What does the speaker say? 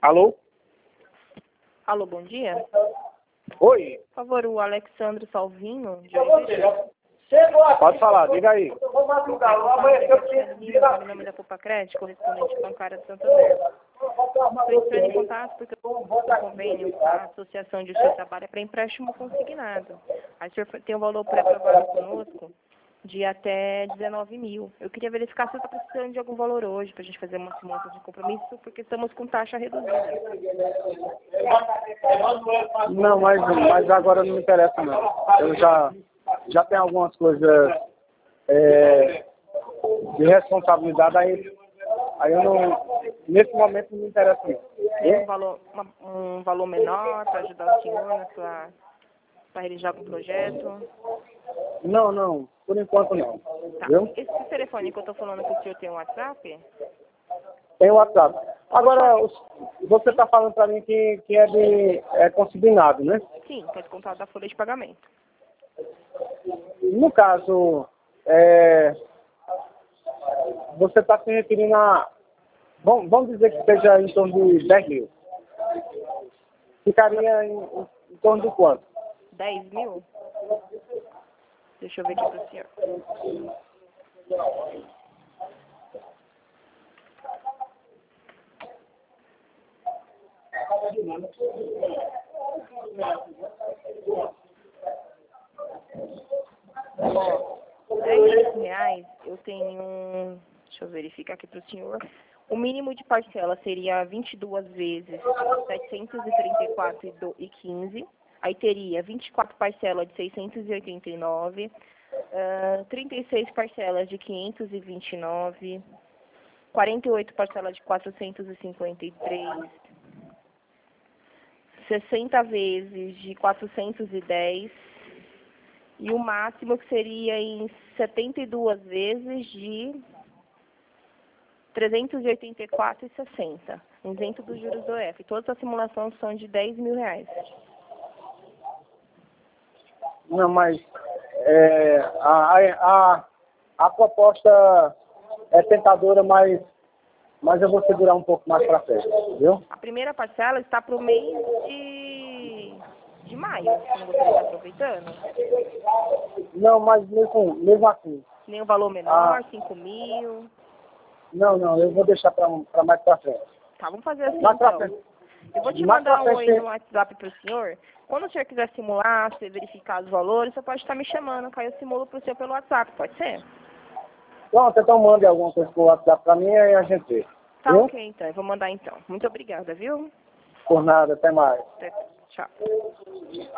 Alô? Alô, bom dia. Oi? Por favor, o Alexandre Salvino, de Oliveira. Pode falar, diga aí. Meu nome da Poupa Crédito, correspondente bancária de Santander. Estou entrando em contato porque o convênio com a associação de justiça trabalha para empréstimo consignado. Aí o senhor tem um valor pré-aprovado conosco de até 19 mil. Eu queria verificar se você está precisando de algum valor hoje para a gente fazer uma simulação de compromisso, porque estamos com taxa reduzida. Não, mas agora não me interessa não. Eu já tenho algumas coisas de responsabilidade, aí eu não, nesse momento não me interessa não. Tem um valor menor para ajudar o senhor para realizar algum projeto? Não, por enquanto não. Tá. Viu? Esse telefone que eu estou falando que o senhor tem um WhatsApp? Tem o WhatsApp. Agora, você está falando para mim que é consignado, né? Sim, que é descontado da folha de pagamento. No caso, você está se referindo a... Vamos dizer que seja em torno de 10 mil. Ficaria em torno de quanto? 10 mil? Deixa eu ver aqui para o senhor. Ó, R$ 10 eu tenho... Deixa eu verificar aqui para o senhor. O mínimo de parcela seria 22 vezes R$ 734,15. Aí teria 24 parcelas de 689, 36 parcelas de 529, 48 parcelas de 453, 60 vezes de 410 e o máximo que seria em 72 vezes de 384,60, isento dos juros do F. Todas as simulações são de R$ 10 mil. Não, mas a proposta é tentadora, mas eu vou segurar um pouco mais para frente, viu? A primeira parcela está para o mês de maio, se não gostaria de estar aproveitando. Não, mas mesmo assim. Nem um valor menor, 5 mil. Não, eu vou deixar para mais para frente. Tá, vamos fazer assim Mais pra então. frente. Eu vou te Mais mandar pra um oi frente. no WhatsApp para o senhor. Quando o senhor quiser simular, você verificar os valores, você pode estar me chamando, que aí eu simulo para o senhor pelo WhatsApp, pode ser? Pronto, então mande alguma coisa pro WhatsApp para mim e aí a gente vê. Tá, Viu? ok, então. Eu vou mandar então. Muito obrigada, viu? Por nada, até mais. Até, tchau.